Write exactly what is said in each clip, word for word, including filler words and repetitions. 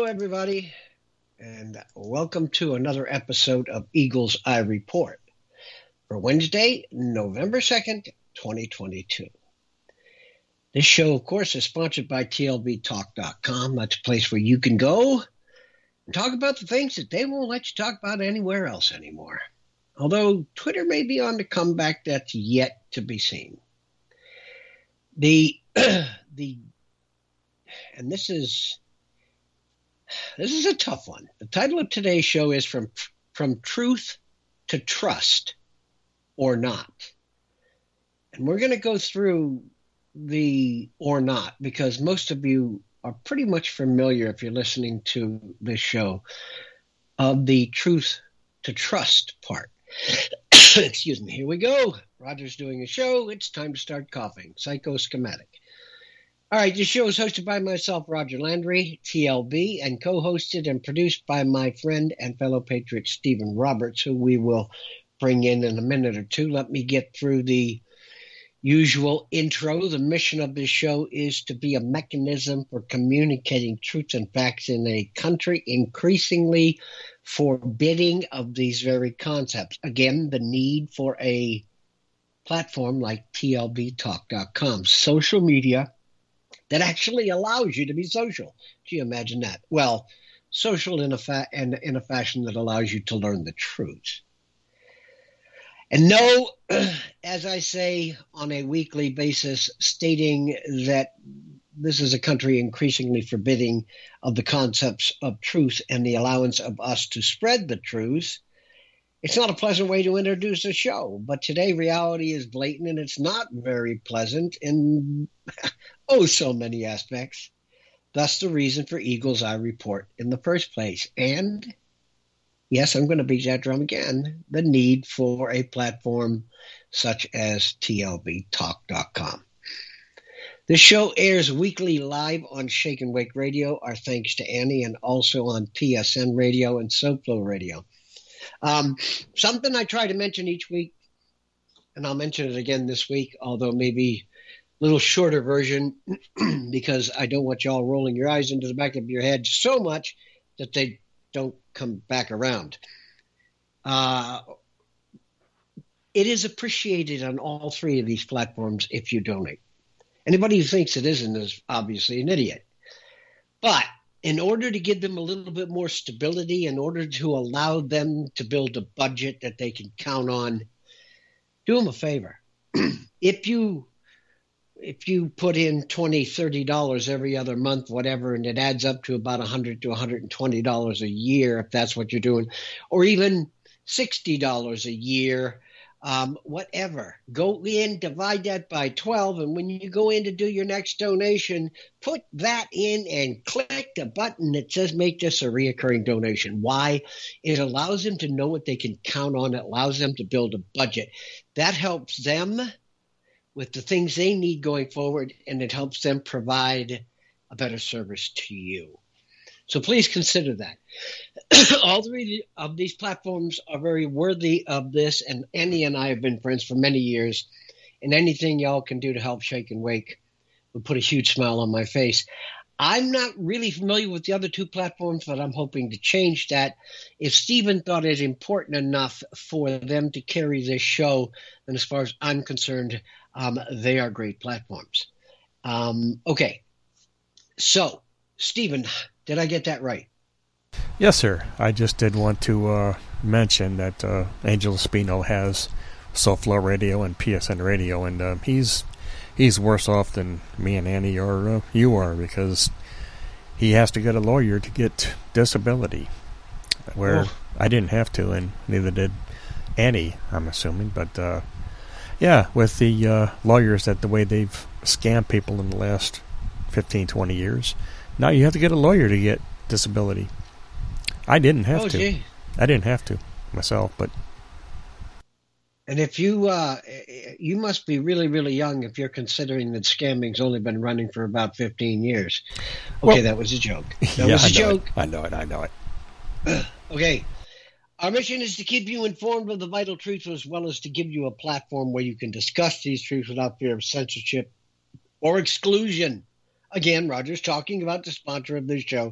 everybody, and welcome to another episode of Eagle's Eye Report for Wednesday, November second, twenty twenty-two. This show, of course, is sponsored by T L B talk dot com. That's a place where you can go and talk about the things that they won't let you talk about anywhere else anymore. Although Twitter may be on the comeback, that's yet to be seen. The, the, and this is... This is a tough one. The title of today's show is From From Truth to Trust or Not. And we're going to go through the or not because most of you are pretty much familiar, if you're listening to this show, of the truth to trust part. Excuse me. Here we go. Roger's doing a show. It's time to start coughing. Psychoschematic. All right, this show is hosted by myself, Roger Landry, T L B, and co-hosted and produced by my friend and fellow patriot, Stephen Roberts, who we will bring in in a minute or two. Let me get through the usual intro. The mission of this show is to be a mechanism for communicating truth and facts in a country increasingly forbidding of these very concepts. Again, the need for a platform like T L B talk dot com, social media that actually allows you to be social. Do you imagine that? Well, social in a, fa- in, in a fashion that allows you to learn the truth. And no, as I say on a weekly basis, stating that this is a country increasingly forbidding of the concepts of truth and the allowance of us to spread the truth. It's not a pleasant way to introduce a show, but today reality is blatant and it's not very pleasant in oh so many aspects. Thus the reason for Eagle's Eye Report in the first place. And yes, I'm going to beat that drum again, the need for a platform such as T L B talk dot com. This show airs weekly live on Shake and Wake Radio, our thanks to Annie, and also on T S N Radio and SoFlo Radio. Um, something I try to mention each week, and I'll mention it again this week, although maybe a little shorter version because I don't want y'all rolling your eyes into the back of your head so much that they don't come back around. Uh, it is appreciated on all three of these platforms if you donate. Anybody who thinks it isn't is obviously an idiot. But in order to give them a little bit more stability, in order to allow them to build a budget that they can count on, do them a favor. If you if you put in twenty dollars, thirty dollars every other month, whatever, and it adds up to about one hundred to one hundred twenty dollars a year, if that's what you're doing, or even sixty dollars a year, Um, whatever. Go in, divide that by twelve, and when you go in to do your next donation, put that in and click the button that says make this a reoccurring donation. Why? It allows them to know what they can count on. It allows them to build a budget. That helps them with the things they need going forward, and it helps them provide a better service to you. So please consider that. All three of these platforms are very worthy of this, and Annie and I have been friends for many years, and anything y'all can do to help Shake and Wake would put a huge smile on my face. I'm not really familiar with the other two platforms, but I'm hoping to change that. If Stephen thought it important enough for them to carry this show, then as far as I'm concerned, um, they are great platforms. Um, okay, so Stephen, did I get that right? Yes, sir. I just did want to uh, mention that uh, Angel Espino has SoFlo Radio and P S N Radio, and uh, he's he's worse off than me and Annie or uh, you are because he has to get a lawyer to get disability, where oh. I didn't have to, and neither did Annie, I'm assuming. But uh, yeah, with the uh, lawyers, that the way they've scammed people in the last fifteen, twenty years, now you have to get a lawyer to get disability. I didn't have oh, to. Gee. I didn't have to myself, but. And if you, uh, you must be really, really young if you're considering that scamming's only been running for about fifteen years. Okay, well, that was a joke. That yeah, was a I know joke. It. I know it. I know it. Okay. Our mission is to keep you informed of the vital truths as well as to give you a platform where you can discuss these truths without fear of censorship or exclusion. Again, Roger's talking about the sponsor of this show,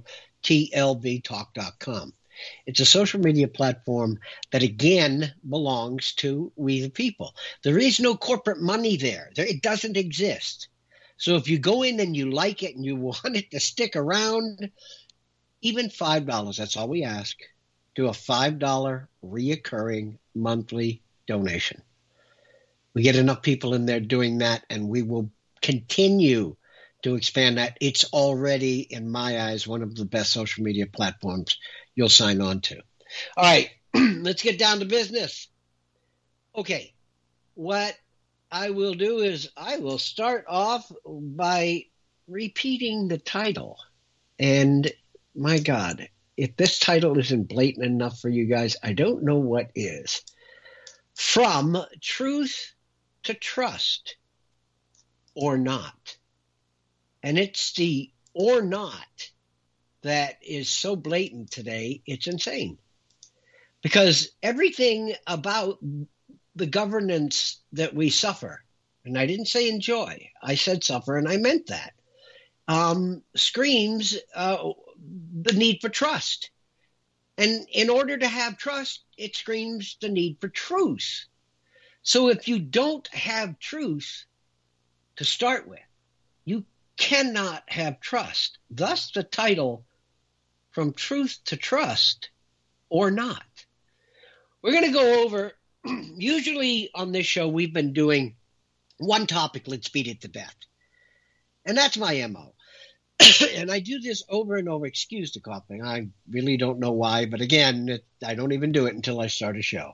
T L V talk dot com. It's a social media platform that, again, belongs to we the people. There is no corporate money there. there. It doesn't exist. So if you go in and you like it and you want it to stick around, even five dollars, that's all we ask, do a five dollars reoccurring monthly donation. We get enough people in there doing that, and we will continue to expand that. It's already, in my eyes, one of the best social media platforms you'll sign on to. All right, let's get down to business. Okay, what I will do is I will start off by repeating the title. And my God, if this title isn't blatant enough for you guys, I don't know what is. From Truth to Trust or Not. And it's the or not that is so blatant today, it's insane. Because everything about the governance that we suffer, and I didn't say enjoy, I said suffer, and I meant that, um, screams uh, the need for trust. And in order to have trust, it screams the need for truth. So if you don't have truth to start with, you cannot have trust. Thus the title, From Truth to Trust or Not. We're going to go over, usually on this show, we've been doing one topic, let's beat it to death. And that's my M O. And I do this over and over. Excuse the coughing. I really don't know why. But again, it, I don't even do it until I start a show.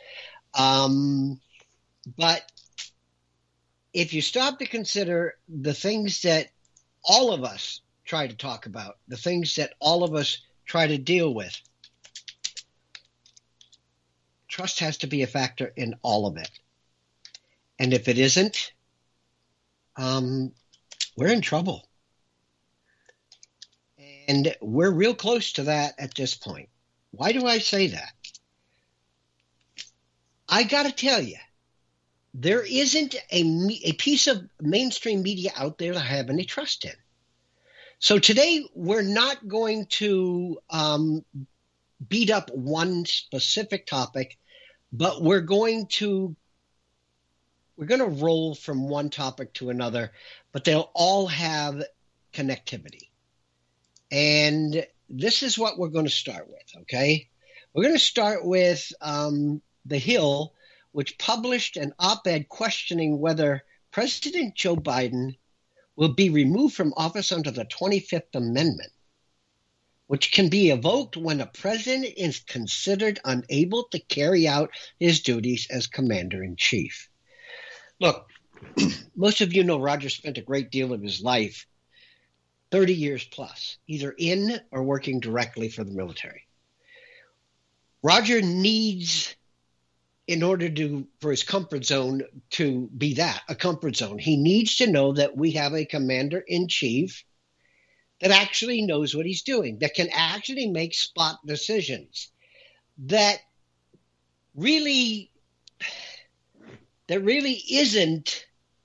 Um, but if you stop to consider the things that all of us try to talk about, the things that all of us try to deal with, trust has to be a factor in all of it. And if it isn't, um, we're in trouble. And we're real close to that at this point. Why do I say that? I got to tell you, there isn't a, a piece of mainstream media out there that I have any trust in. So today, we're not going to um, beat up one specific topic, but we're going to we're going to roll from one topic to another, but they'll all have connectivity. And this is what we're going to start with, okay? We're going to start with um, The Hill, which published an op-ed questioning whether President Joe Biden will be removed from office under the twenty-fifth Amendment, which can be evoked when a president is considered unable to carry out his duties as commander-in-chief. Look, most of you know Roger spent a great deal of his life, thirty years plus, either in or working directly for the military. Roger needs, in order to for his comfort zone to be that, a comfort zone, he needs to know that we have a commander-in-chief that actually knows what he's doing, that can actually make spot decisions, that really, that really isn't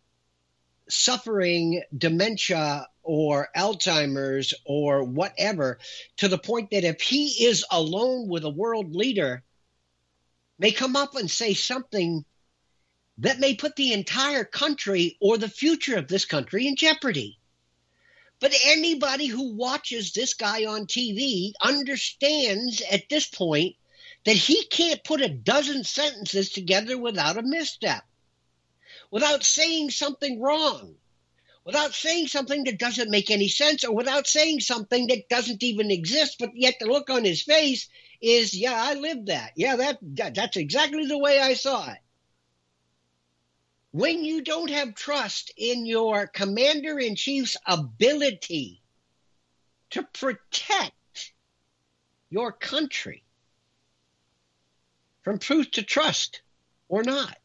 suffering dementia or Alzheimer's or whatever, to the point that if he is alone with a world leader, may come up and say something that may put the entire country or the future of this country in jeopardy. But anybody who watches this guy on T V understands at this point that he can't put a dozen sentences together without a misstep, without saying something wrong, without saying something that doesn't make any sense, or without saying something that doesn't even exist, but yet the look on his face is, yeah, I lived that. Yeah, that, that that's exactly the way I saw it. When you don't have trust in your commander-in-chief's ability to protect your country from truth to trust or not.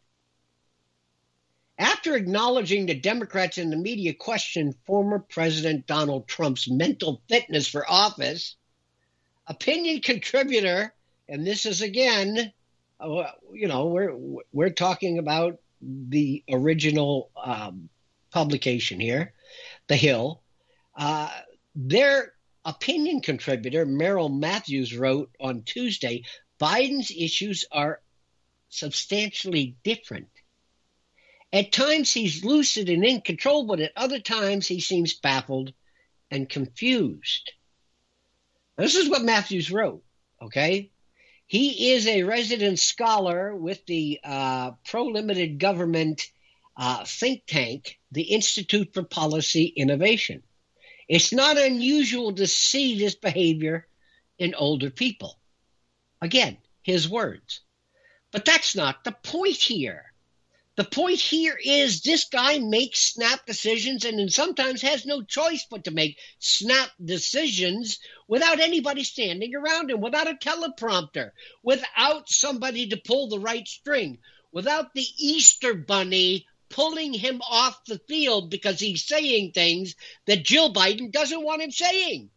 After acknowledging the Democrats in the media questioned former President Donald Trump's mental fitness for office, opinion contributor, and this is again, uh, you know, we're we're talking about the original um, publication here, The Hill. Uh, their opinion contributor Merrill Matthews wrote on Tuesday, Biden's issues are substantially different. At times he's lucid and in control, but at other times he seems baffled and confused. This is what Matthews wrote, okay? He is a resident scholar with the uh, pro-limited government uh, think tank, the Institute for Policy Innovation. It's not unusual to see this behavior in older people. Again, his words. But that's not the point here. The point here is this guy makes snap decisions and then sometimes has no choice but to make snap decisions without anybody standing around him, without a teleprompter, without somebody to pull the right string, without the Easter Bunny pulling him off the field because he's saying things that Jill Biden doesn't want him saying.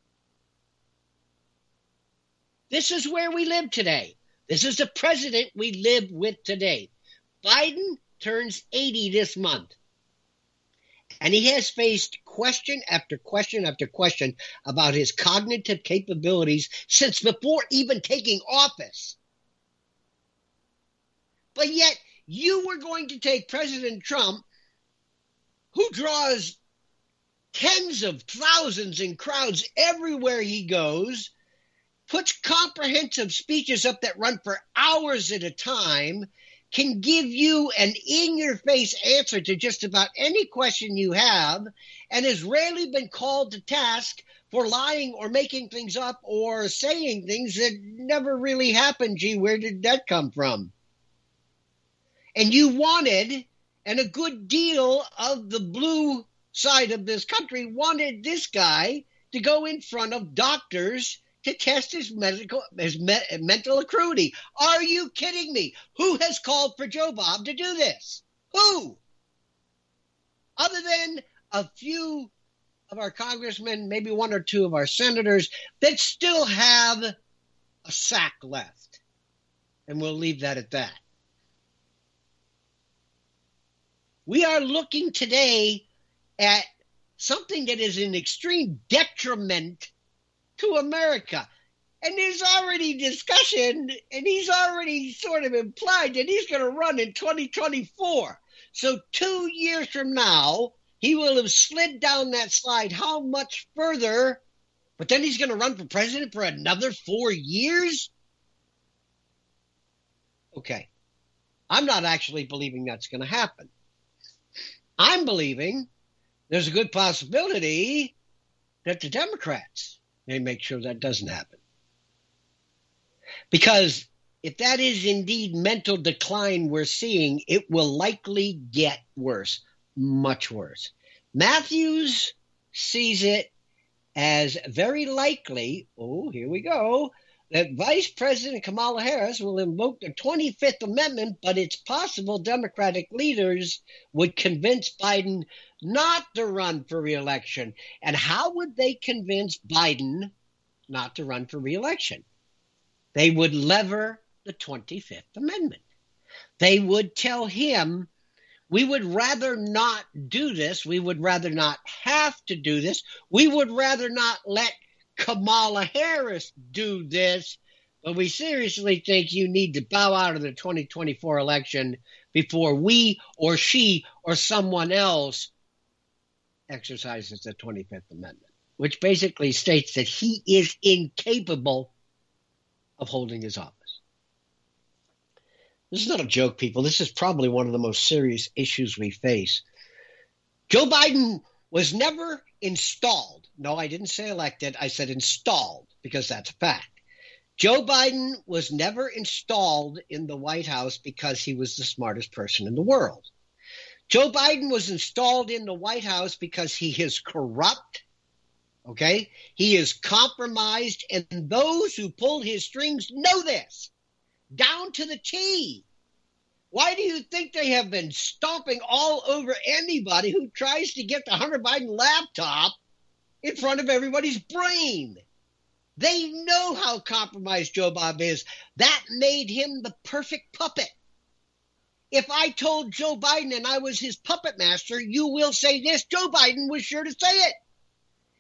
This is where we live today. This is the president we live with today. Biden turns eighty this month, and he has faced question after question after question about his cognitive capabilities since before even taking office. But yet, you were going to take President Trump, who draws tens of thousands in crowds everywhere he goes, puts comprehensive speeches up that run for hours at a time, can give you an in-your-face answer to just about any question you have, and has rarely been called to task for lying or making things up or saying things that never really happened. Gee, where did that come from? And you wanted, and a good deal of the blue side of this country wanted this guy to go in front of doctors to test his medical, his me, mental acuity. Are you kidding me? Who has called for Joe Bob to do this? Who? Other than a few of our congressmen, maybe one or two of our senators that still have a sack left. And we'll leave that at that. We are looking today at something that is an extreme detriment to America. And there's already discussion, and he's already sort of implied that he's going to run in twenty twenty-four. So two years from now, he will have slid down that slide how much further, but then he's going to run for president for another four years? Okay. I'm not actually believing that's going to happen. I'm believing there's a good possibility that the Democrats may make sure that doesn't happen. Because if that is indeed mental decline we're seeing, it will likely get worse, much worse. Matthews sees it as very likely, oh, here we go, that Vice President Kamala Harris will invoke the twenty-fifth Amendment, but it's possible Democratic leaders would convince Biden not to run for re-election. And how would they convince Biden not to run for re-election? They would lever the twenty-fifth Amendment. They would tell him, we would rather not do this. We would rather not have to do this. We would rather not let Kamala Harris do this, but we seriously think you need to bow out of the twenty twenty-four election before we or she or someone else exercises the twenty-fifth Amendment, which basically states that he is incapable of holding his office. This is not a joke, people. This is probably one of the most serious issues we face. Joe Biden was never installed. No, I didn't say elected. I said installed, because that's a fact. Joe Biden was never installed in the White House because he was the smartest person in the world. Joe Biden was installed in the White House because he is corrupt, okay? He is compromised, and those who pull his strings know this, down to the T. Why do you think they have been stomping all over anybody who tries to get the Hunter Biden laptop in front of everybody's brain? They know how compromised Joe Bob is. That made him the perfect puppet. If I told Joe Biden and I was his puppet master, you will say this, Joe Biden was sure to say it.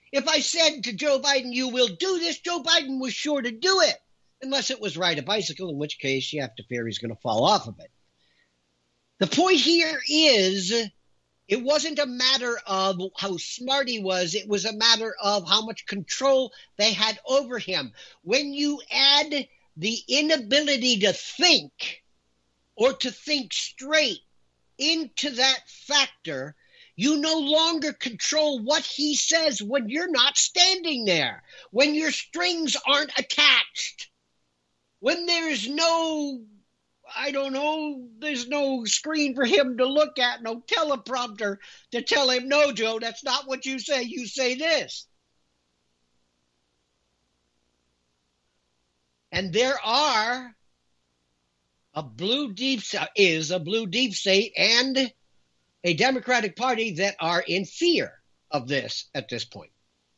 If I said to Joe Biden, you will do this, Joe Biden was sure to do it, unless it was ride a bicycle, in which case you have to fear he's going to fall off of it. The point here is it wasn't a matter of how smart he was. It was a matter of how much control they had over him. When you add the inability to think or to think straight into that factor, you no longer control what he says when you're not standing there, when your strings aren't attached, when there's no, I don't know, there's no screen for him to look at, no teleprompter to tell him, no, Joe, that's not what you say. You say this. And there are a blue deep is a blue deep state and a Democratic Party that are in fear of this at this point.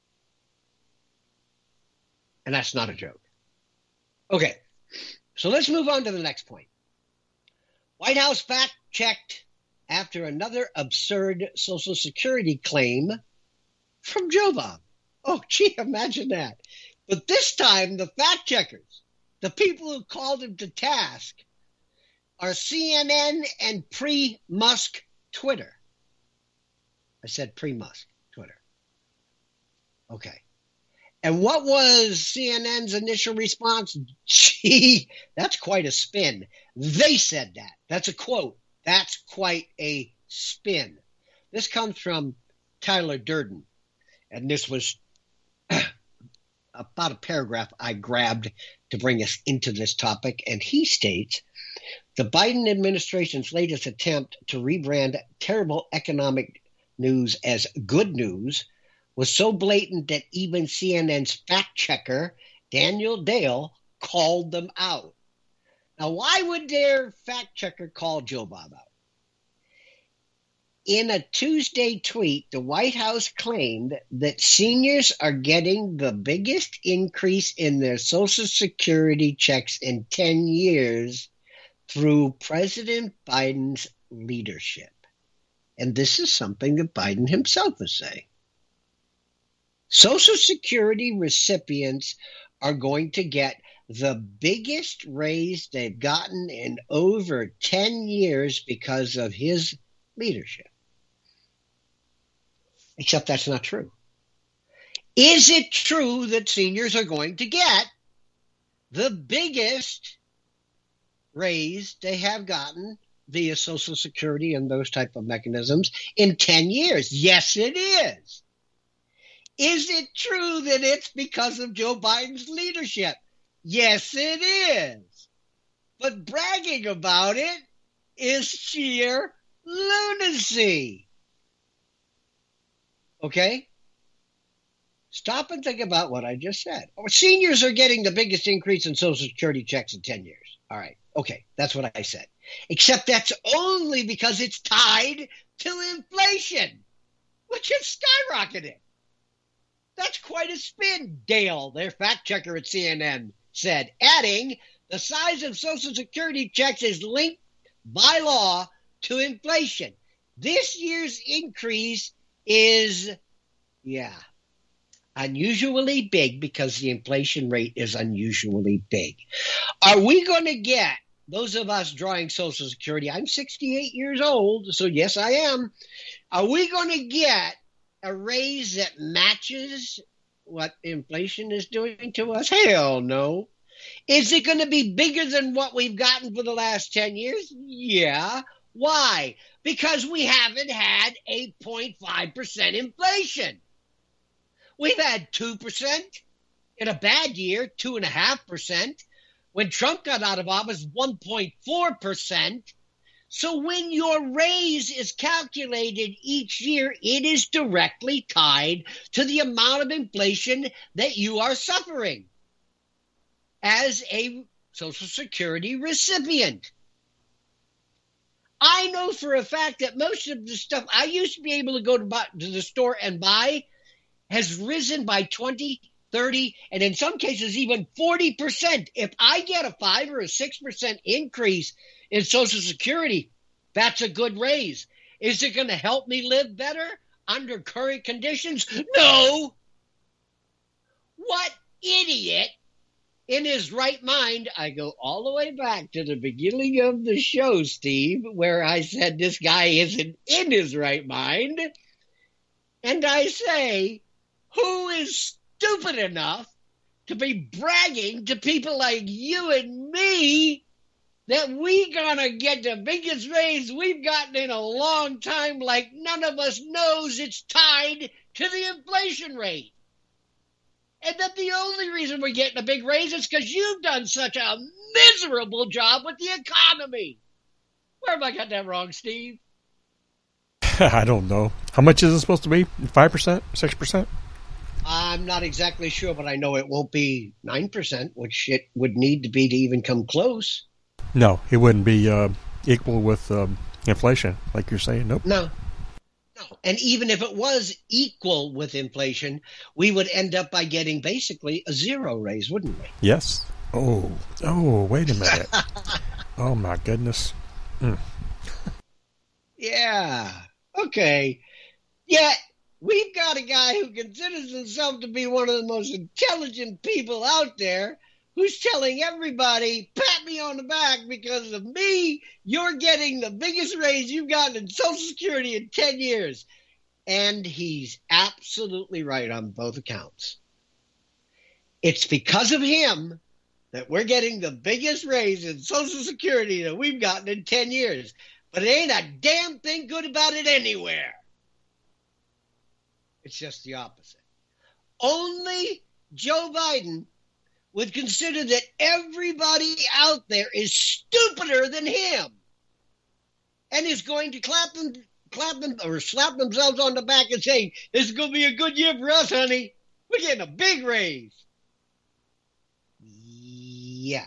And that's not a joke. Okay, so let's move on to the next point. White House fact-checked after another absurd Social Security claim from Joe Bob. Oh, gee, imagine that. But this time, the fact-checkers, the people who called him to task, are C N N and pre-Musk Twitter. I said pre-Musk Twitter. Okay. And what was C N N's initial response? Gee, that's quite a spin. They said that. That's a quote. That's quite a spin. This comes from Tyler Durden. And this was about a paragraph I grabbed to bring us into this topic. And he states, the Biden administration's latest attempt to rebrand terrible economic news as good news was so blatant that even C N N's fact-checker, Daniel Dale, called them out. Now, why would their fact-checker call Joe Bob out? In a Tuesday tweet, the White House claimed that seniors are getting the biggest increase in their Social Security checks in ten years through President Biden's leadership. And this is something that Biden himself is saying. Social Security recipients are going to get the biggest raise they've gotten in over ten years because of his leadership. Except that's not true. Is it true that seniors are going to get the biggest raise they have gotten via Social Security and those type of mechanisms in ten years? Yes, it is. Is it true that it's because of Joe Biden's leadership? Yes, it is. But bragging about it is sheer lunacy. Okay? Stop and think about what I just said. Seniors are getting the biggest increase in Social Security checks in ten years. All right. Okay. That's what I said. Except that's only because it's tied to inflation, which has skyrocketed. That's quite a spin, Dale, their fact checker at C N N, said, adding, the size of Social Security checks is linked by law to inflation. This year's increase is, yeah, unusually big because the inflation rate is unusually big. Are we going to get, those of us drawing Social Security, I'm sixty-eight years old, so yes, I am. Are we going to get a raise that matches what inflation is doing to us? Hell no. Is it going to be bigger than what we've gotten for the last ten years? Yeah. Why? Because we haven't had eight point five percent inflation. We've had two percent in a bad year, two point five percent. When Trump got out of office, one point four percent. So when your raise is calculated each year, it is directly tied to the amount of inflation that you are suffering as a Social Security recipient. I know for a fact that most of the stuff I used to be able to go to, buy, to the store and buy has risen by twenty, thirty, and in some cases even forty percent. If I get a five or a six percent increase in Social Security, that's a good raise. Is it going to help me live better under current conditions? No. what idiot in his right mind? I go all the way back to the beginning of the show, Steve, where I said this guy isn't in his right mind. And I say, who is stupid enough to be bragging to people like you and me that we gonna get the biggest raise we've gotten in a long time, like none of us knows it's tied to the inflation rate? And that the only reason we're getting a big raise is because you've done such a miserable job with the economy. Where have I got that wrong, Steve? I don't know. How much is it supposed to be? five percent? six percent? I'm not exactly sure, but I know it won't be nine percent, which it would need to be to even come close. No, it wouldn't be uh, equal with um, inflation, like you're saying. Nope. No. No. And even if it was equal with inflation, we would end up by getting basically a zero raise, wouldn't we? Yes. Oh, oh, wait a minute. Oh, my goodness. Mm. Yeah. Okay. Yet, we've got a guy who considers himself to be one of the most intelligent people out there, who's telling everybody, pat me on the back, because of me, you're getting the biggest raise you've gotten in Social Security in ten years. And he's absolutely right on both accounts. It's because of him that we're getting the biggest raise in Social Security that we've gotten in ten years. But it ain't a damn thing good about it anywhere. It's just the opposite. Only Joe Biden would consider that everybody out there is stupider than him and is going to clap them, clap them, or slap themselves on the back and say, this is going to be a good year for us, honey. We're getting a big raise. Yeah.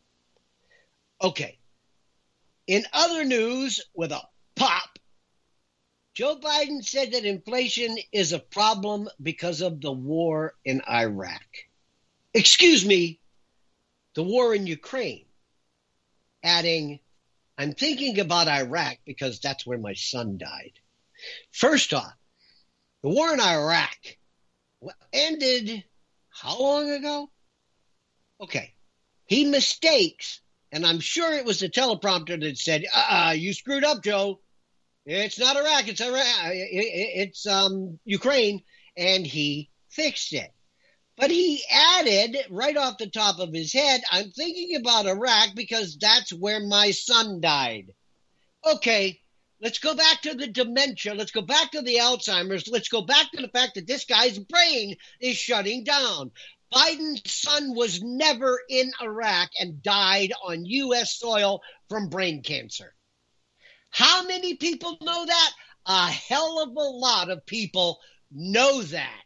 Okay. In other news, with a pop, Joe Biden said that inflation is a problem because of the war in Iraq. Excuse me, the war in Ukraine. Adding, I'm thinking about Iraq because that's where my son died. First off, the war in Iraq ended how long ago? Okay, he mistakes, and I'm sure it was the teleprompter that said, uh-uh, you screwed up, Joe. It's not Iraq, it's Iraq. It's um, Ukraine, and he fixed it. But he added right off the top of his head, I'm thinking about Iraq because that's where my son died. Okay, let's go back to the dementia. Let's go back to the Alzheimer's. Let's go back to the fact that this guy's brain is shutting down. Biden's son was never in Iraq and died on U S soil from brain cancer. How many people know that? A hell of a lot of people know that.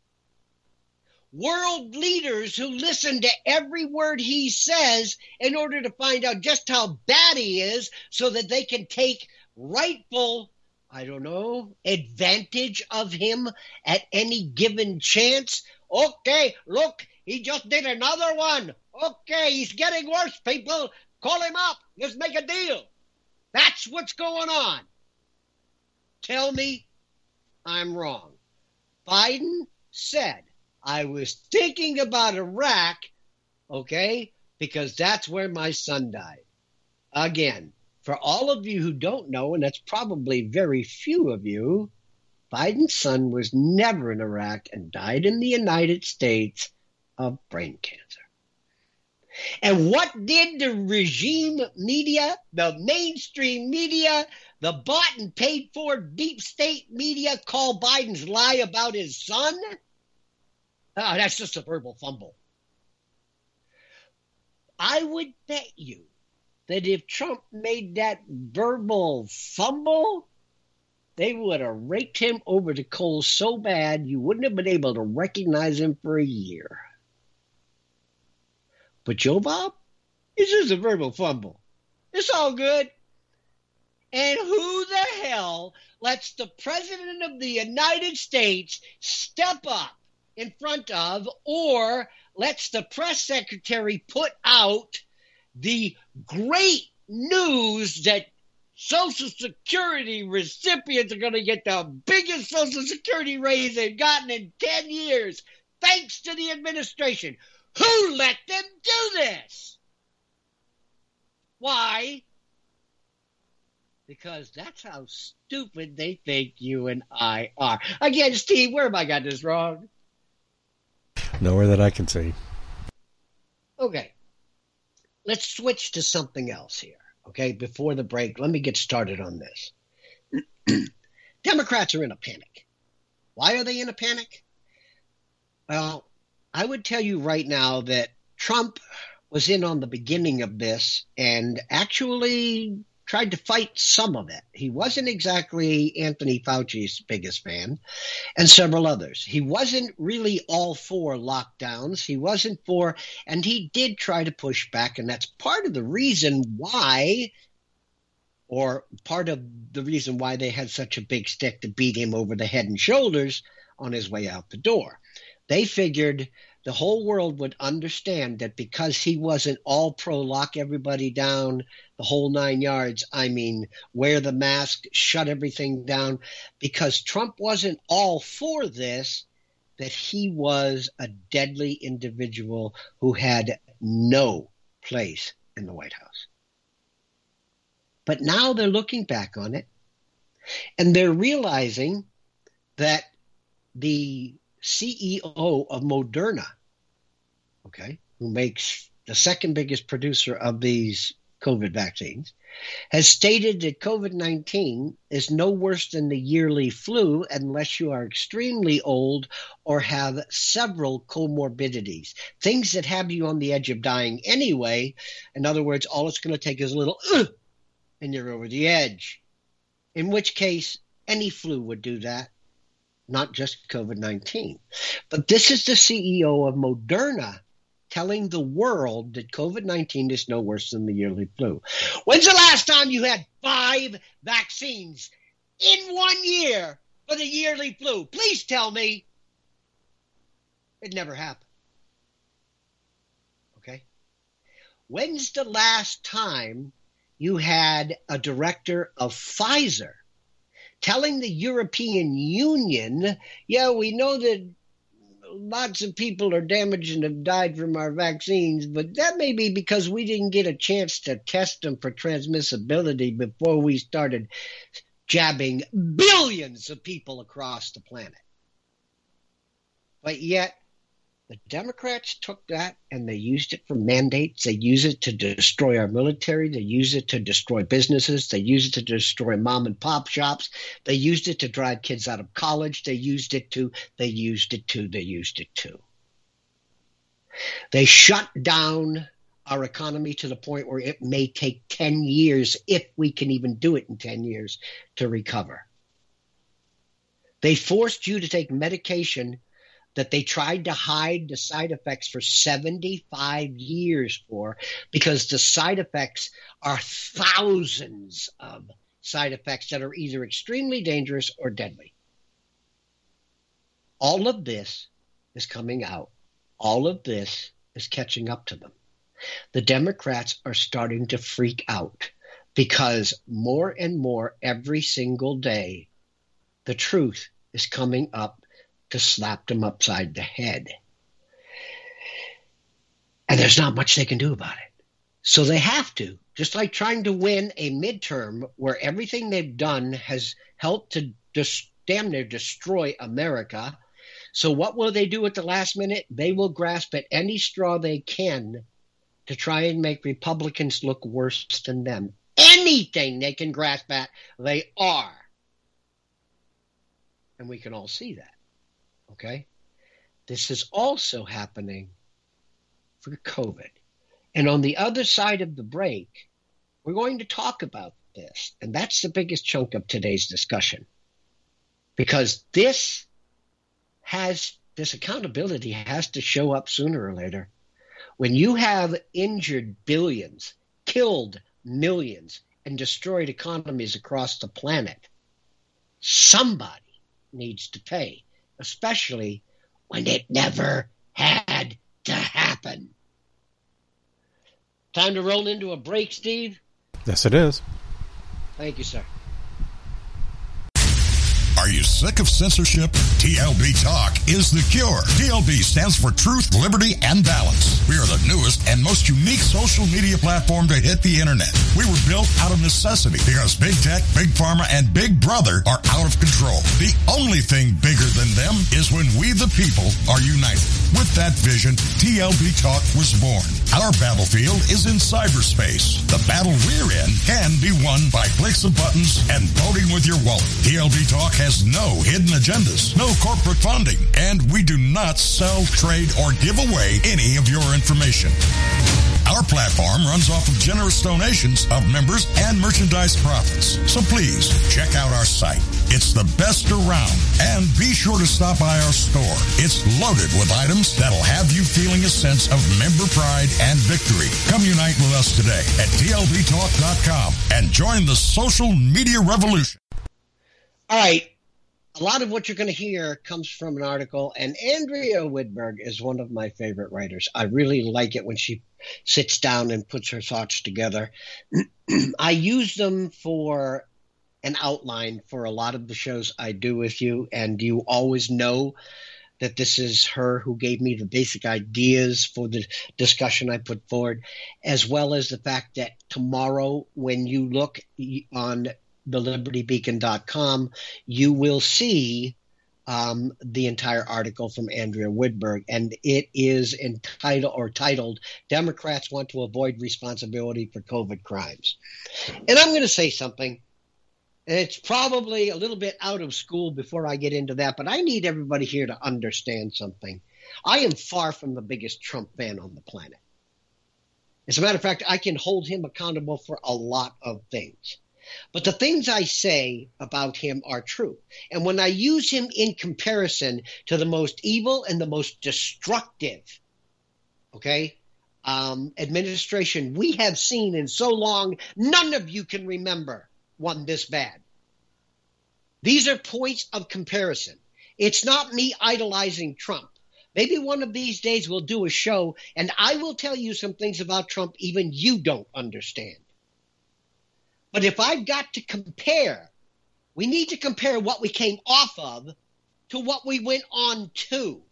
World leaders who listen to every word he says in order to find out just how bad he is so that they can take rightful, I don't know, advantage of him at any given chance. Okay, look, he just did another one. Okay, he's getting worse, people. Call him up. Let's make a deal. That's what's going on. Tell me I'm wrong. Biden said, I was thinking about Iraq, okay, because that's where my son died. Again, for all of you who don't know, and that's probably very few of you, Biden's son was never in Iraq and died in the United States of brain cancer. And what did the regime media, the mainstream media, the bought and paid for deep state media call Biden's lie about his son? Oh, that's just a verbal fumble. I would bet you that if Trump made that verbal fumble, they would have raked him over the coals so bad you wouldn't have been able to recognize him for a year. But Joe Bob, it's just a verbal fumble. It's all good. And who the hell lets the President of the United States step up in front of, or lets the press secretary put out the great news that Social Security recipients are going to get the biggest Social Security raise they've gotten in ten years? thanks to the administration. Who let them do this? Why? Because that's how stupid they think you and I are. Again, Steve, where have I got this wrong? Nowhere that I can see. Okay. Let's switch to something else here. Okay, before the break, let me get started on this. Democrats are in a panic. Why are they in a panic? Well, I would tell you right now that Trump was in on the beginning of this and actually tried to fight some of it. He wasn't exactly Anthony Fauci's biggest fan, and several others. He wasn't really all for lockdowns. He wasn't for, and he did try to push back, and that's part of the reason why, or part of the reason why they had such a big stick to beat him over the head and shoulders on his way out the door. They figured the whole world would understand that because he wasn't all pro lock everybody down, the whole nine yards, I mean, wear the mask, shut everything down, because Trump wasn't all for this, that he was a deadly individual who had no place in the White House. But now they're looking back on it, and they're realizing that the C E O of Moderna, okay, who makes the second biggest producer of these COVID vaccines, has stated that COVID nineteen is no worse than the yearly flu unless you are extremely old or have several comorbidities, things that have you on the edge of dying anyway. In other words, all it's going to take is a little, uh, and you're over the edge, in which case any flu would do that. Not just COVID nineteen. But this is the C E O of Moderna telling the world that COVID nineteen is no worse than the yearly flu. When's the last time you had five vaccines in one year for the yearly flu? Please tell me. It never happened. Okay? When's the last time you had a director of Pfizer telling the European Union, yeah, we know that lots of people are damaged and have died from our vaccines, but that may be because we didn't get a chance to test them for transmissibility before we started jabbing billions of people across the planet. But yet, the Democrats took that and they used it for mandates. They use it to destroy our military. They use it to destroy businesses. They use it to destroy mom and pop shops. They used it to drive kids out of college. They used it to, they used it to, they used it to. They shut down our economy to the point where it may take ten years, if we can even do it in ten years, to recover. They forced you to take medication that they tried to hide the side effects for seventy-five years for, because the side effects are thousands of side effects that are either extremely dangerous or deadly. All of this is coming out. All of this is catching up to them. The Democrats are starting to freak out because more and more every single day, the truth is coming up to slap them upside the head. And there's not much they can do about it. So they have to, just like trying to win a midterm where everything they've done has helped to just damn near destroy America. So what will they do at the last minute? They will grasp at any straw they can to try and make Republicans look worse than them. Anything they can grasp at, they are. And we can all see that. Okay? This is also happening for COVID. And on the other side of the break, we're going to talk about this. And that's the biggest chunk of today's discussion. Because this has, this accountability has to show up sooner or later. When you have injured billions, killed millions, and destroyed economies across the planet, somebody needs to pay. Especially when it never had to happen. Time to roll into a break, Steve? Yes, it is. Thank you, sir. Are you sick of censorship? T L B Talk is the cure. T L B stands for Truth, Liberty, and Balance. We are the newest and most unique social media platform to hit the internet. We were built out of necessity because big tech, big pharma, and big brother are out of control. The only thing bigger than them is when we the people are united. With that vision, T L B Talk was born. Our battlefield is in cyberspace. The battle we're in can be won by clicks of buttons and voting with your wallet. T L B Talk has no hidden agendas, no corporate funding, and we do not sell, trade, or give away any of your information. Our platform runs off of generous donations of members and merchandise profits. So please check out our site. It's the best around. And be sure to stop by our store. It's loaded with items that'll have you feeling a sense of member pride and victory. Come unite with us today at T L B talk dot com and join the social media revolution. All right. A lot of what you're going to hear comes from an article, and Andrea Widberg is one of my favorite writers. I really like it when she sits down and puts her thoughts together. I use them for an outline for a lot of the shows I do with you, and you always know that this is her who gave me the basic ideas for the discussion I put forward, as well as the fact that tomorrow when you look on the liberty beacon dot com, you will see um, the entire article from Andrea Widberg, and it is entitled or titled "Democrats Want to Avoid Responsibility for COVID Crimes." And I'm going to say something. It's probably a little bit out of school before I get into that, but I need everybody here to understand something. I am far from the biggest Trump fan on the planet. As a matter of fact, I can hold him accountable for a lot of things. But the things I say about him are true. And when I use him in comparison to the most evil and the most destructive, okay, um, administration we have seen in so long, none of you can remember one this bad. These are points of comparison. It's not me idolizing Trump. Maybe one of these days we'll do a show and I will tell you some things about Trump even you don't understand. But if I've got to compare, we need to compare what we came off of to what we went on to.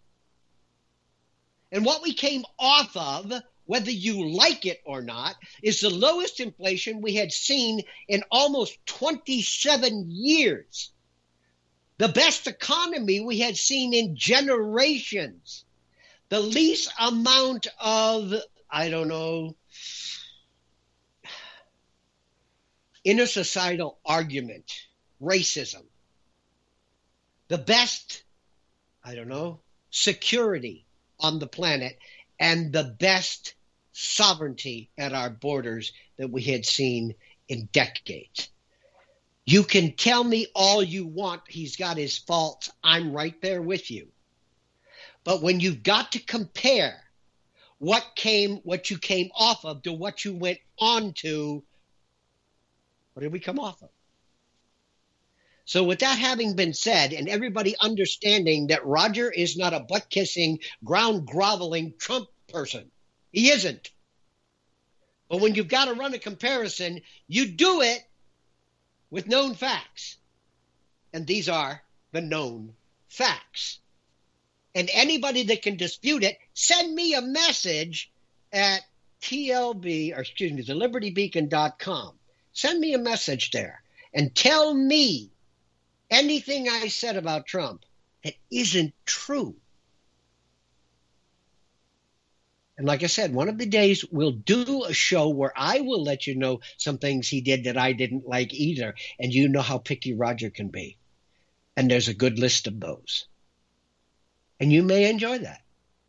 And what we came off of, whether you like it or not, is the lowest inflation we had seen in almost twenty-seven years. The best economy we had seen in generations. The least amount of, I don't know, intersocietal argument, racism. The best, I don't know, security on the planet, and the best sovereignty at our borders that we had seen in decades. You can tell me all you want, he's got his faults. I'm right there with you. But when you've got to compare what came, what you came off of to what you went on to, what did we come off of? So with that having been said, and everybody understanding that Roger is not a butt-kissing, ground-groveling Trump person. He isn't. But when you've got to run a comparison, you do it with known facts. And these are the known facts. And anybody that can dispute it, send me a message at T L B, or excuse me, the liberty beacon dot com. Send me a message there and tell me anything I said about Trump that isn't true. And like I said, one of the days we'll do a show where I will let you know some things he did that I didn't like either. And you know how picky Roger can be. And there's a good list of those. And you may enjoy that.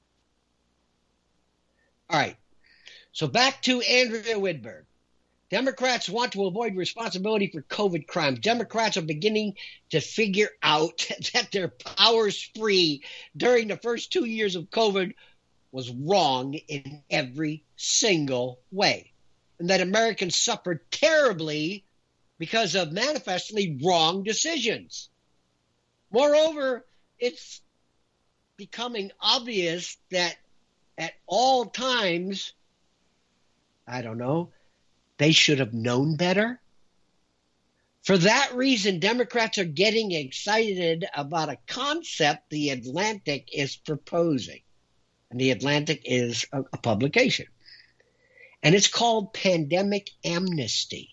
All right. So back to Andrea Widberg. Democrats want to avoid responsibility for COVID crimes. Democrats are beginning to figure out that their power spree during the first two years of COVID was wrong in every single way, and that Americans suffered terribly because of manifestly wrong decisions. Moreover, it's becoming obvious that at all times, I don't know, they should have known better. For that reason, Democrats are getting excited about a concept the Atlantic is proposing. And the Atlantic is a, a publication. And it's called Pandemic Amnesty.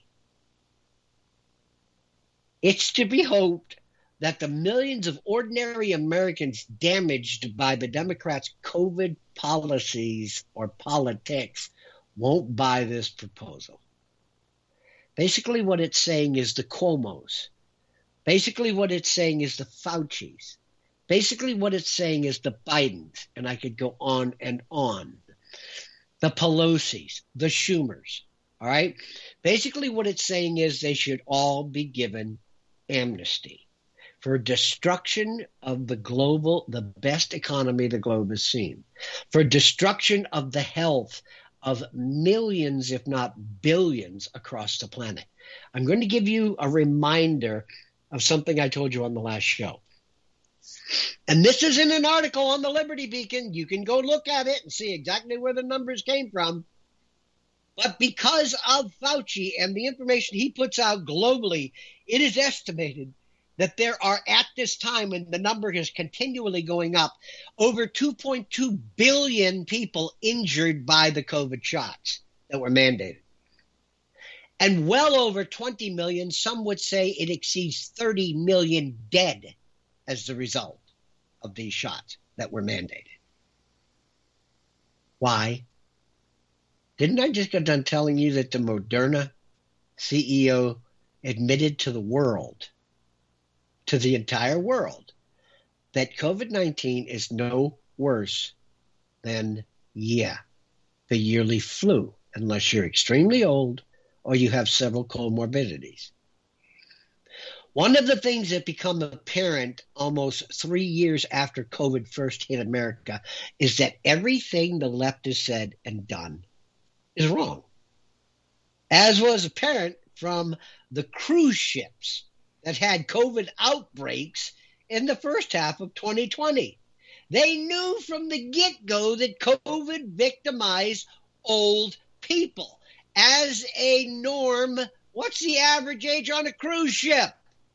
It's to be hoped that the millions of ordinary Americans damaged by the Democrats' COVID policies or politics won't buy this proposal. Basically what it's saying is the Cuomos. Basically what it's saying is the Faucis. Basically what it's saying is the Bidens, and I could go on and on. The Pelosi's, the Schumers, all right? Basically what it's saying is they should all be given amnesty for destruction of the global, the best economy the globe has seen, for destruction of the health of millions, if not billions, across the planet. I'm going to give you a reminder of something I told you on the last show. And this is in an article on the Liberty Beacon. You can go look at it and see exactly where the numbers came from. But because of Fauci and the information he puts out globally, it is estimated that there are at this time, and the number is continually going up, over two point two billion people injured by the COVID shots that were mandated. And well over twenty million, some would say it exceeds thirty million dead as the result of these shots that were mandated. Why? Didn't I just get done telling you that the Moderna C E O admitted to the world, to the entire world, that COVID nineteen is no worse than, yeah, the yearly flu, unless you're extremely old or you have several comorbidities. One of the things that become apparent almost three years after COVID first hit America is that everything the left has said and done is wrong, as was apparent from the cruise ships that had COVID outbreaks in the first half of twenty twenty. They knew from the get-go that COVID victimized old people. As a norm, what's the average age on a cruise ship?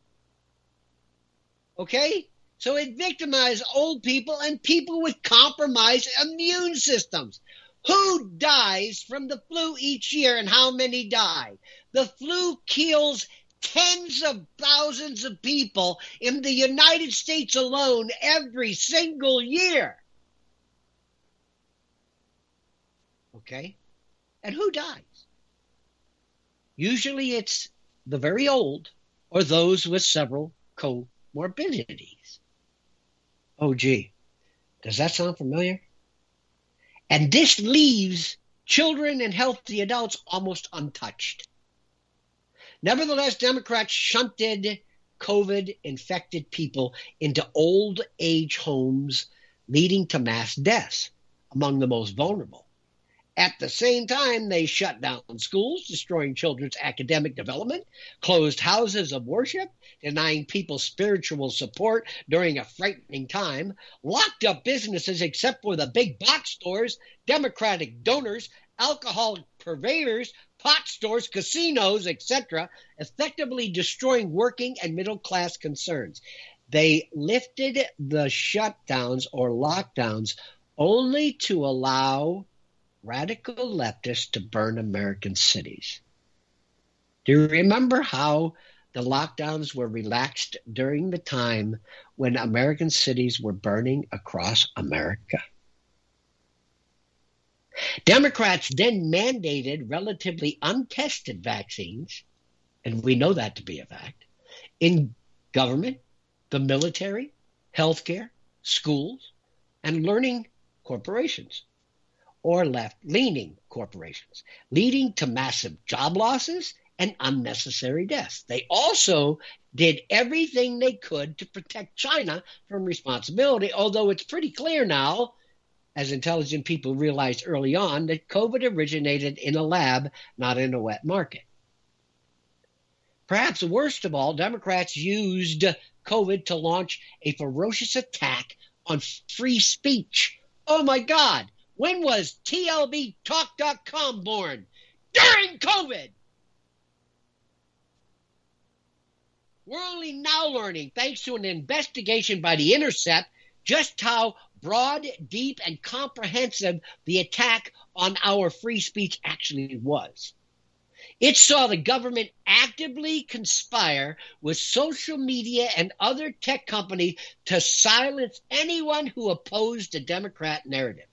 Okay? So it victimized old people and people with compromised immune systems. Who dies from the flu each year and how many die? The flu kills tens of thousands of people in the United States alone every single year. Okay? And who dies? Usually it's the very old or those with several comorbidities. Oh, gee. Does that sound familiar? And this leaves children and healthy adults almost untouched. Nevertheless, Democrats shunted COVID-infected people into old age homes, leading to mass deaths among the most vulnerable. At the same time, they shut down schools, destroying children's academic development, closed houses of worship, denying people spiritual support during a frightening time, locked up businesses except for the big box stores, Democratic donors, alcoholic purveyors, pot stores, casinos, et cetera, effectively destroying working and middle-class concerns. They lifted the shutdowns or lockdowns only to allow radical leftists to burn American cities. Do you remember how the lockdowns were relaxed during the time when American cities were burning across America? Democrats then mandated relatively untested vaccines, and we know that to be a fact, in government, the military, healthcare, schools, and learning corporations, or left-leaning corporations, leading to massive job losses and unnecessary deaths. They also did everything they could to protect China from responsibility, although it's pretty clear now, as intelligent people realized early on, that COVID originated in a lab, not in a wet market. Perhaps worst of all, Democrats used COVID to launch a ferocious attack on free speech. Oh my God! When was T L B talk dot com born? During COVID! We're only now learning, thanks to an investigation by The Intercept, just how broad, deep, and comprehensive the attack on our free speech actually was. It saw the government actively conspire with social media and other tech companies to silence anyone who opposed the Democrat narrative.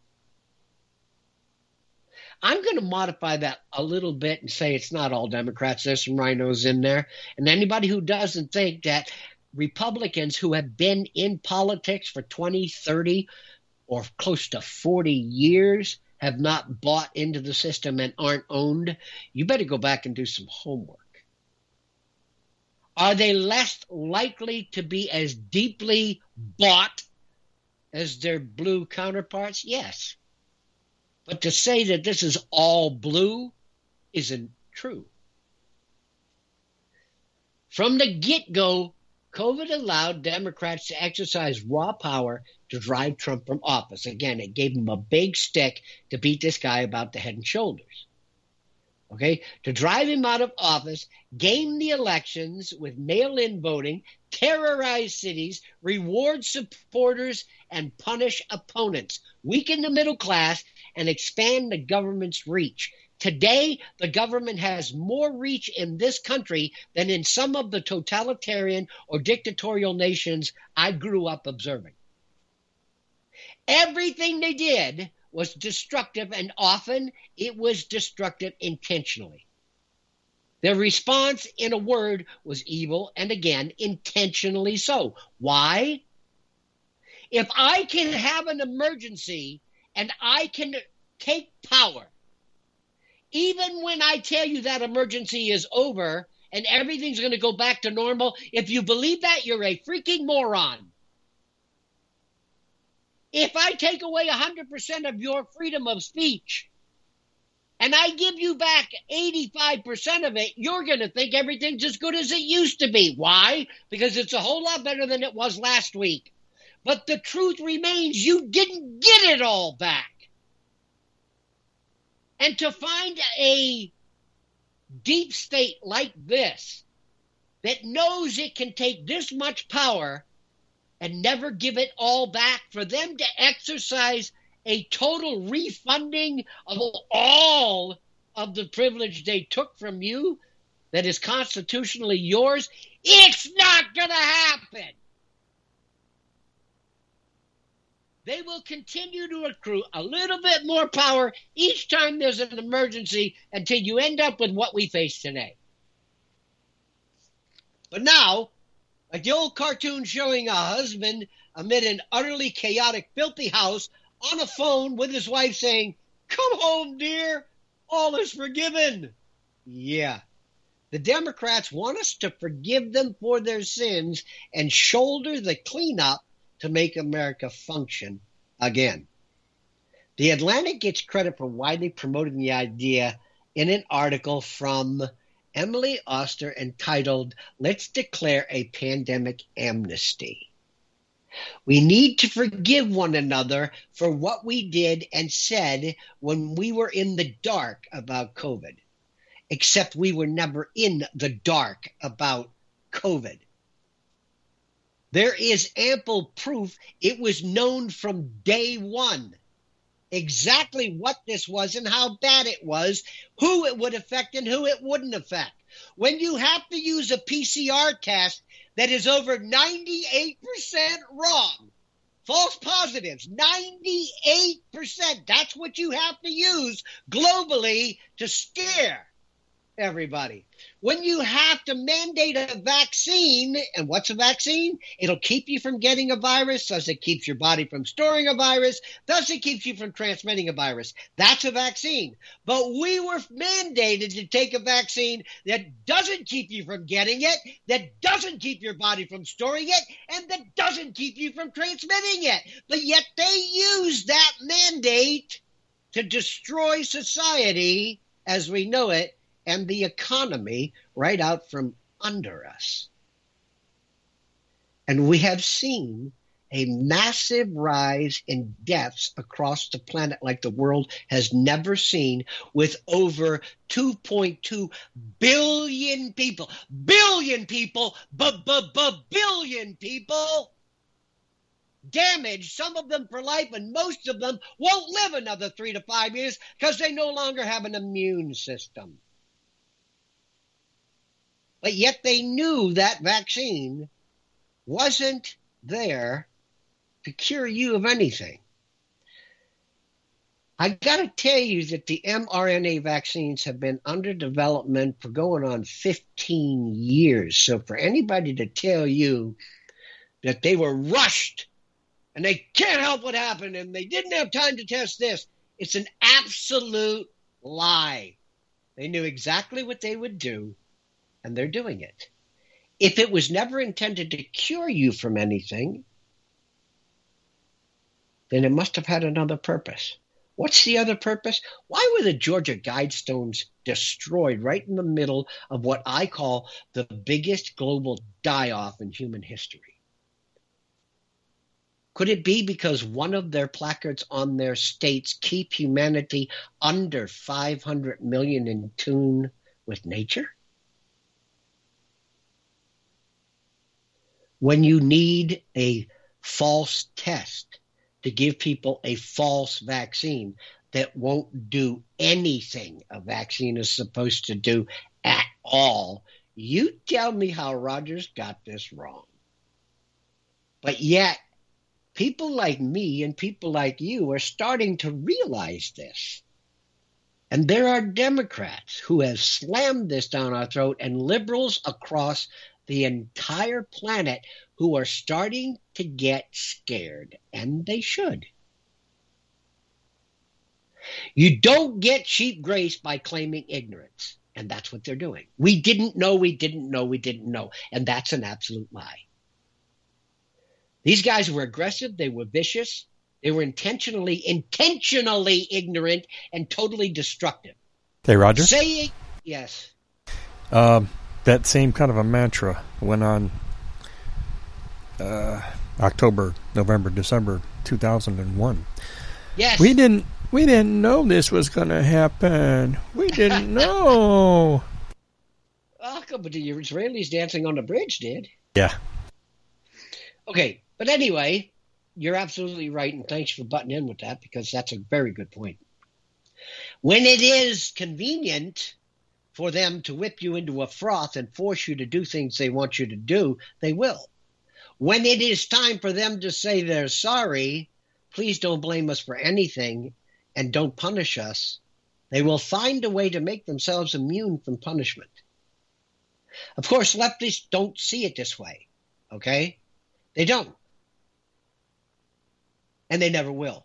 I'm going to modify that a little bit and say it's not all Democrats. There's some rhinos in there. And anybody who doesn't think that Republicans who have been in politics for twenty, thirty, or close to forty years have not bought into the system and aren't owned, you better go back and do some homework. Are they less likely to be as deeply bought as their blue counterparts? Yes. But to say that this is all blue isn't true. From the get-go, COVID allowed Democrats to exercise raw power to drive Trump from office. Again, it gave them a big stick to beat this guy about the head and shoulders. Okay? To drive him out of office, game the elections with mail-in voting, terrorize cities, reward supporters, and punish opponents, weaken the middle class, and expand the government's reach. Today, the government has more reach in this country than in some of the totalitarian or dictatorial nations I grew up observing. Everything they did was destructive, and often it was destructive intentionally. Their response, in a word, was evil, and again, intentionally so. Why? If I can have an emergency and I can take power, even when I tell you that emergency is over and everything's going to go back to normal, if you believe that, you're a freaking moron. If I take away one hundred percent of your freedom of speech and I give you back eighty-five percent of it, you're going to think everything's as good as it used to be. Why? Because it's a whole lot better than it was last week. But the truth remains, you didn't get it all back. And to find a deep state like this that knows it can take this much power and never give it all back, for them to exercise a total refunding of all of the privilege they took from you that is constitutionally yours, it's not going to happen. They will continue to accrue a little bit more power each time there's an emergency until you end up with what we face today. But now, like the old cartoon showing a husband amid an utterly chaotic, filthy house on a phone with his wife saying, "Come home, dear, all is forgiven." Yeah. The Democrats want us to forgive them for their sins and shoulder the cleanup to make America function again. The Atlantic gets credit for widely promoting the idea in an article from Emily Oster entitled, "Let's Declare a Pandemic Amnesty." We need to forgive one another for what we did and said when we were in the dark about COVID, except we were never in the dark about COVID. There is ample proof it was known from day one exactly what this was and how bad it was, who it would affect and who it wouldn't affect. When you have to use a P C R test that is over ninety-eight percent wrong, false positives, ninety-eight percent, that's what you have to use globally to scare everybody. When you have to mandate a vaccine, and what's a vaccine? It'll keep you from getting a virus. Thus, it keeps your body from storing a virus. Thus, it keeps you from transmitting a virus. That's a vaccine. But we were mandated to take a vaccine that doesn't keep you from getting it, that doesn't keep your body from storing it, and that doesn't keep you from transmitting it. But yet they use that mandate to destroy society as we know it, and the economy right out from under us. And we have seen a massive rise in deaths across the planet like the world has never seen, with over two point two billion people, billion people, b-b-b-billion people damaged, some of them for life, and most of them won't live another three to five years because they no longer have an immune system. But yet they knew that vaccine wasn't there to cure you of anything. I got to tell you that the mRNA vaccines have been under development for going on fifteen years. So for anybody to tell you that they were rushed and they can't help what happened and they didn't have time to test this, it's an absolute lie. They knew exactly what they would do, and they're doing it. If it was never intended to cure you from anything, then it must have had another purpose. What's the other purpose? Why were the Georgia Guidestones destroyed right in the middle of what I call the biggest global die-off in human history? Could it be because one of their placards on their states keep humanity under five hundred million in tune with nature? When you need a false test to give people a false vaccine that won't do anything a vaccine is supposed to do at all, you tell me how Rogers got this wrong. But yet, people like me and people like you are starting to realize this. And there are Democrats who have slammed this down our throat, and liberals across the entire planet who are starting to get scared, and they should. You don't get cheap grace by claiming ignorance, and that's what they're doing. We didn't know, we didn't know, we didn't know, and that's an absolute lie. These guys were aggressive, they were vicious, they were intentionally, intentionally ignorant and totally destructive. Hey, Roger? Saying, yes. Um, that same kind of a mantra went on uh, October, November, December two thousand one. Yes. We didn't, we didn't know this was going to happen. We didn't know. Well, a couple of the Israelis dancing on the bridge did. Yeah. Okay, but anyway, you're absolutely right, and thanks for butting in with that, because that's a very good point. When it is convenient for them to whip you into a froth and force you to do things they want you to do, they will. When it is time for them to say they're sorry, please don't blame us for anything, and don't punish us, they will find a way to make themselves immune from punishment. Of course, leftists don't see it this way, okay? They don't. And they never will.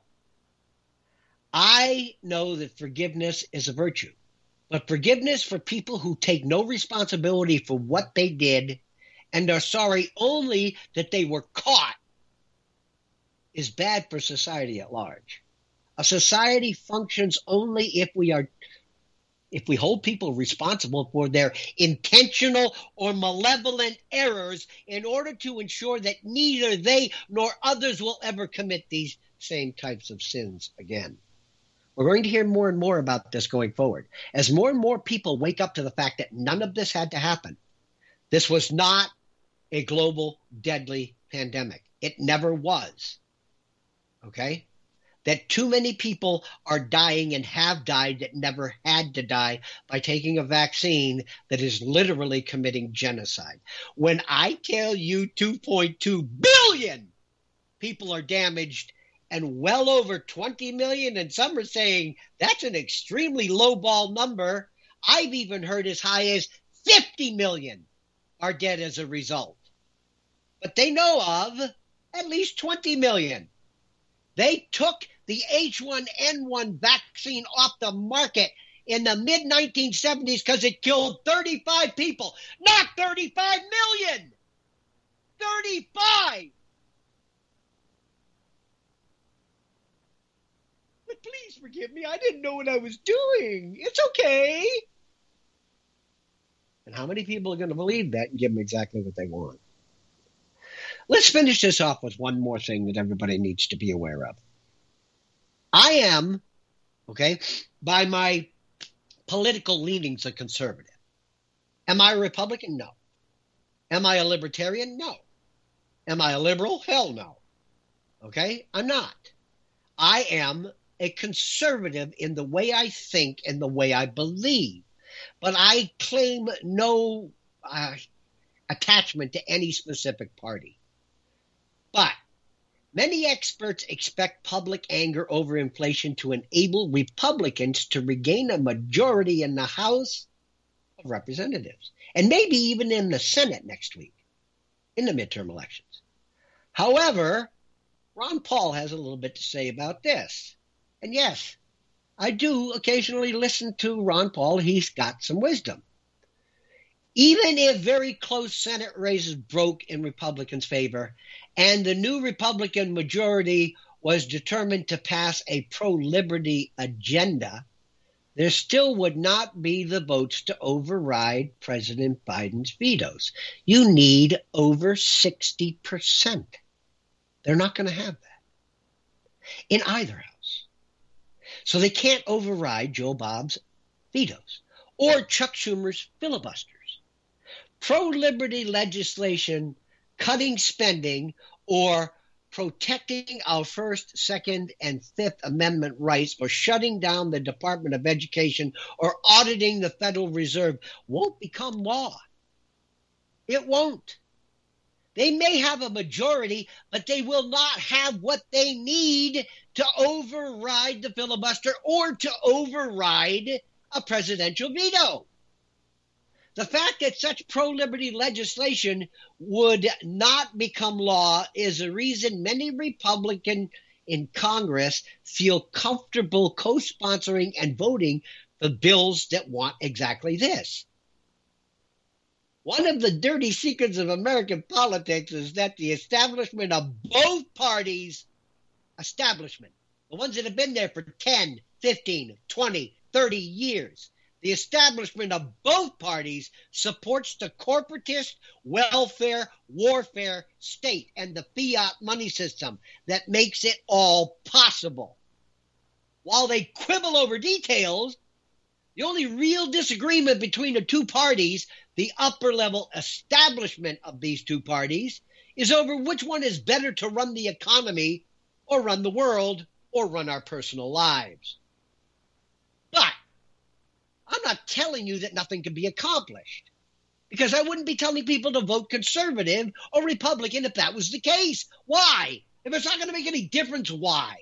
I know that forgiveness is a virtue, but forgiveness for people who take no responsibility for what they did and are sorry only that they were caught is bad for society at large. A society functions only if we are if we hold people responsible for their intentional or malevolent errors in order to ensure that neither they nor others will ever commit these same types of sins again. We're going to hear more and more about this going forward. As more and more people wake up to the fact that none of this had to happen. This was not a global deadly pandemic. It never was. Okay? That too many people are dying and have died that never had to die by taking a vaccine that is literally committing genocide. When I tell you two point two billion people are damaged and well over twenty million, and some are saying that's an extremely lowball number, I've even heard as high as fifty million are dead as a result. But they know of at least twenty million. They took the H one N one vaccine off the market in the mid nineteen seventies because it killed thirty-five people, not thirty-five million. thirty-five. But please forgive me. I didn't know what I was doing. It's okay. And how many people are going to believe that and give them exactly what they want? Let's finish this off with one more thing that everybody needs to be aware of. I am, okay, by my political leanings, a conservative. Am I a Republican? No. Am I a libertarian? No. Am I a liberal? Hell no. Okay? I'm not. I am a conservative in the way I think and the way I believe. But I claim no uh, attachment to any specific party. But many experts expect public anger over inflation to enable Republicans to regain a majority in the House of Representatives, and maybe even in the Senate next week, in the midterm elections. However, Ron Paul has a little bit to say about this. And yes, I do occasionally listen to Ron Paul. He's got some wisdom. Even if very close Senate races broke in Republicans' favor and the new Republican majority was determined to pass a pro-liberty agenda, there still would not be the votes to override President Biden's vetoes. You need over sixty percent. They're not going to have that in either house. So they can't override Joe Bob's vetoes or Chuck Schumer's filibusters. Pro-liberty legislation, cutting spending, or protecting our First, Second, and Fifth Amendment rights, or shutting down the Department of Education, or auditing the Federal Reserve won't become law. It won't. They may have a majority, but they will not have what they need to override the filibuster or to override a presidential veto. The fact that such pro-liberty legislation would not become law is a reason many Republicans in Congress feel comfortable co-sponsoring and voting for bills that want exactly this. One of the dirty secrets of American politics is that the establishment of both parties, establishment, the ones that have been there for ten, fifteen, twenty, thirty years, the establishment of both parties supports the corporatist welfare warfare state and the fiat money system that makes it all possible. While they quibble over details, the only real disagreement between the two parties, the upper-level establishment of these two parties, is over which one is better to run the economy or run the world or run our personal lives. But I'm not telling you that nothing can be accomplished, because I wouldn't be telling people to vote conservative or Republican if that was the case. Why? If it's not going to make any difference, why?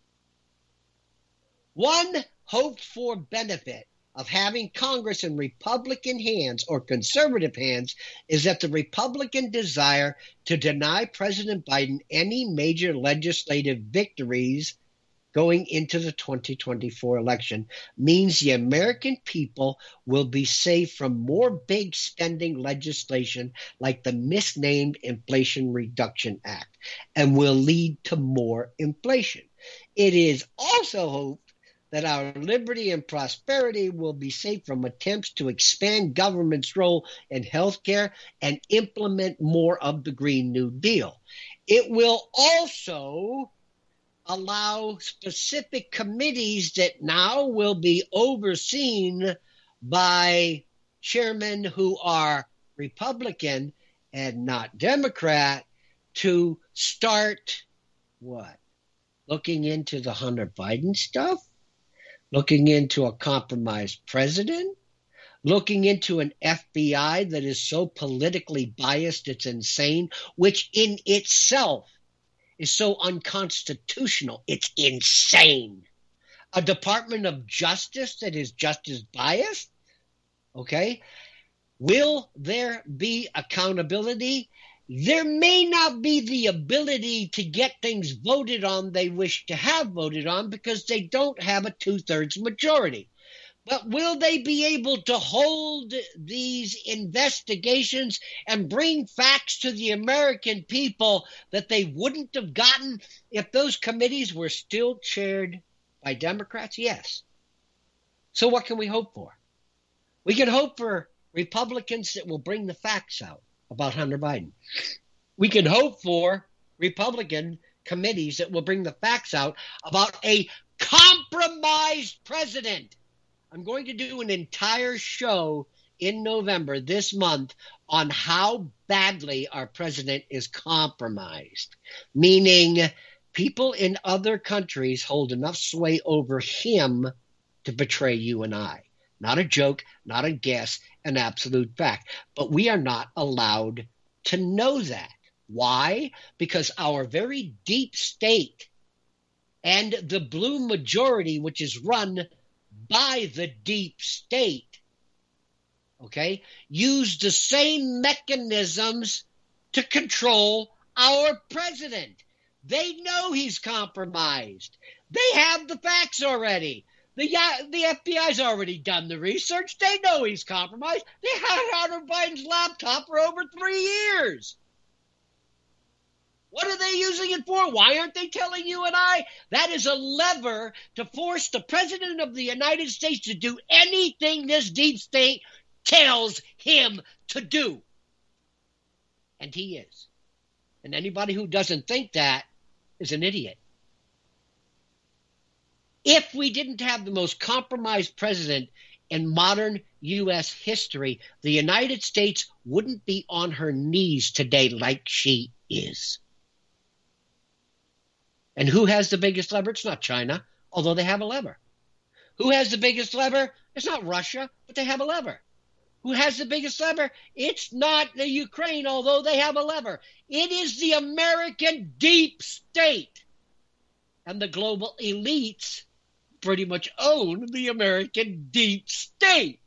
One hoped-for benefit of having Congress in Republican hands or conservative hands is that the Republican desire to deny President Biden any major legislative victories going into the twenty twenty-four election means the American people will be safe from more big spending legislation like the misnamed Inflation Reduction Act and will lead to more inflation. It is also hoped that our liberty and prosperity will be safe from attempts to expand government's role in healthcare and implement more of the Green New Deal. It will also allow specific committees that now will be overseen by chairmen who are Republican and not Democrat to start what? Looking into the Hunter Biden stuff? Looking into a compromised president? Looking into an F B I that is so politically biased it's insane, which in itself is so unconstitutional. It's insane. A Department of Justice that is just as biased? Okay. Will there be accountability? There may not be the ability to get things voted on they wish to have voted on because they don't have a two-thirds majority. But will they be able to hold these investigations and bring facts to the American people that they wouldn't have gotten if those committees were still chaired by Democrats? Yes. So what can we hope for? We can hope for Republicans that will bring the facts out about Hunter Biden. we can hope for Republican committees that will bring the facts out about a compromised president. I'm going to do an entire show in November this month on how badly our president is compromised, meaning people in other countries hold enough sway over him to betray you and I. Not a joke, not a guess, an absolute fact. But we are not allowed to know that. Why? Because our very deep state and the blue majority, which is run by the deep state, okay, use the same mechanisms to control our president. They know he's compromised. They have the facts already. The, the F B I's already done the research. They know he's compromised. They had Hunter Biden's laptop for over three years. What are they using it for? Why aren't they telling you and I? That is a lever to force the President of the United States to do anything this deep state tells him to do. And he is. And anybody who doesn't think that is an idiot. If we didn't have the most compromised president in modern U S history, the United States wouldn't be on her knees today like she is. And who has the biggest lever? It's not China, although they have a lever. Who has the biggest lever? It's not Russia, but they have a lever. Who has the biggest lever? It's not the Ukraine, although they have a lever. It is the American deep state. And the global elites pretty much own the American deep state.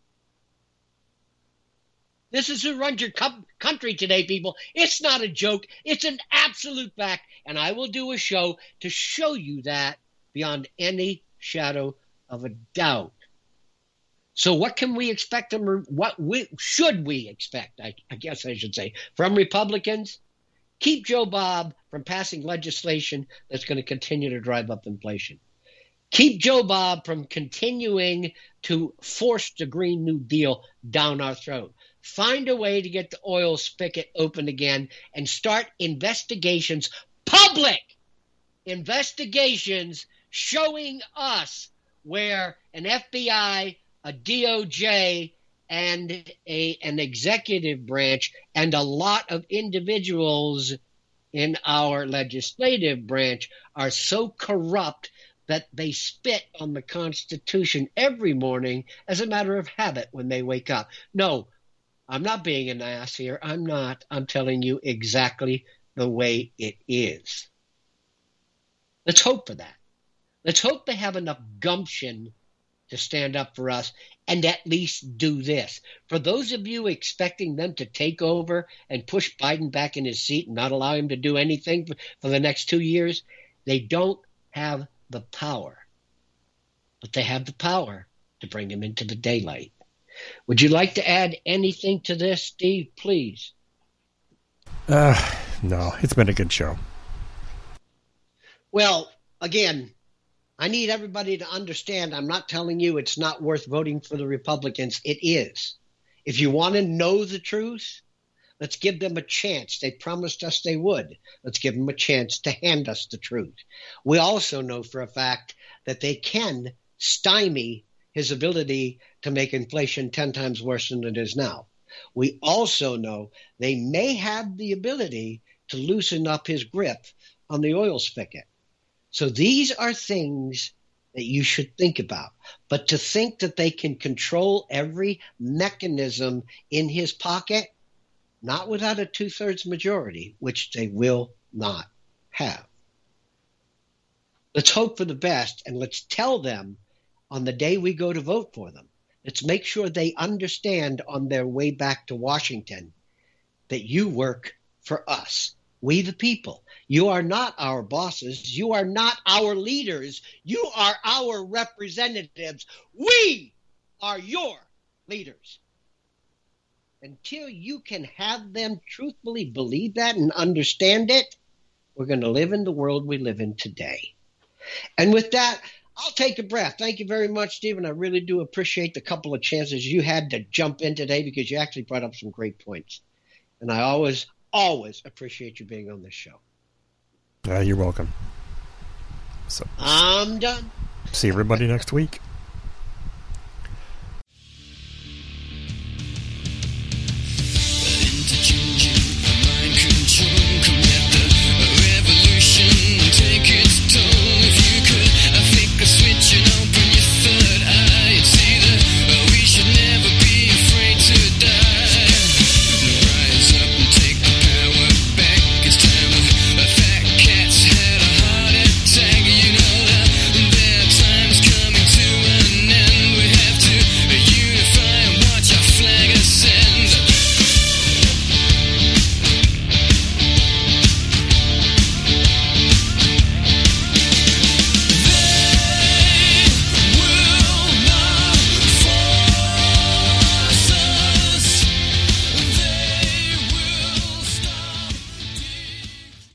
This is who runs your country today, people. It's not a joke. It's an absolute fact. And I will do a show to show you that beyond any shadow of a doubt. So what can we expect them, what we, should we expect, I, I guess I should say, from Republicans? Keep Joe Bob from passing legislation that's going to continue to drive up inflation. Keep Joe Bob from continuing to force the Green New Deal down our throat. Find a way to get the oil spigot open again and start investigations, public investigations, showing us where an F B I, a D O J, and a, an executive branch, and a lot of individuals in our legislative branch are so corrupt that they spit on the Constitution every morning as a matter of habit when they wake up. No, I'm not being an ass here. I'm not. I'm telling you exactly the way it is. Let's hope for that. Let's hope they have enough gumption to stand up for us and at least do this. For those of you expecting them to take over and push Biden back in his seat and not allow him to do anything for the next two years, they don't have the power. But they have the power to bring him into the daylight. Would you like to add anything to this, Steve, please? Uh, no, it's been a good show. Well, again, I need everybody to understand I'm not telling you it's not worth voting for the Republicans. It is. If you want to know the truth, let's give them a chance. They promised us they would. Let's give them a chance to hand us the truth. We also know for a fact that they can stymie his ability to make inflation ten times worse than it is now. We also know they may have the ability to loosen up his grip on the oil spigot. So these are things that you should think about. But to think that they can control every mechanism in his pocket, not without a two-thirds majority, which they will not have. Let's hope for the best, and let's tell them on the day we go to vote for them. Let's make sure they understand on their way back to Washington that you work for us, we the people. You are not our bosses. You are not our leaders. You are our representatives. We are your leaders. Until you can have them truthfully believe that and understand it, we're going to live in the world we live in today. And with that, I'll take a breath. Thank you very much, Stephen. I really do appreciate the couple of chances you had to jump in today because you actually brought up some great points. And I always always appreciate you being on this show. Uh, you're welcome. So I'm done. see everybody next week.